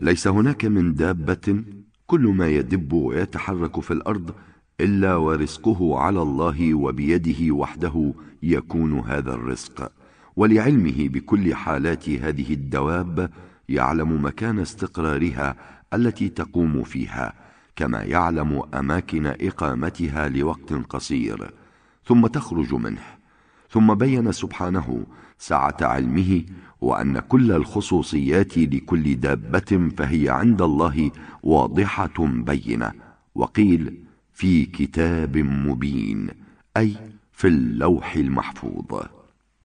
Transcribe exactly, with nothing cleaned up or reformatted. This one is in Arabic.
ليس هناك من دابة كل ما يدب ويتحرك في الأرض إلا ورزقه على الله، وبيده وحده يكون هذا الرزق. ولعلمه بكل حالات هذه الدواب يعلم مكان استقرارها التي تقوم فيها، كما يعلم أماكن إقامتها لوقت قصير ثم تخرج منه. ثم بين سبحانه سعة علمه، وأن كل الخصوصيات لكل دابة فهي عند الله واضحة بينة. وقيل في كتاب مبين، أي في اللوح المحفوظ.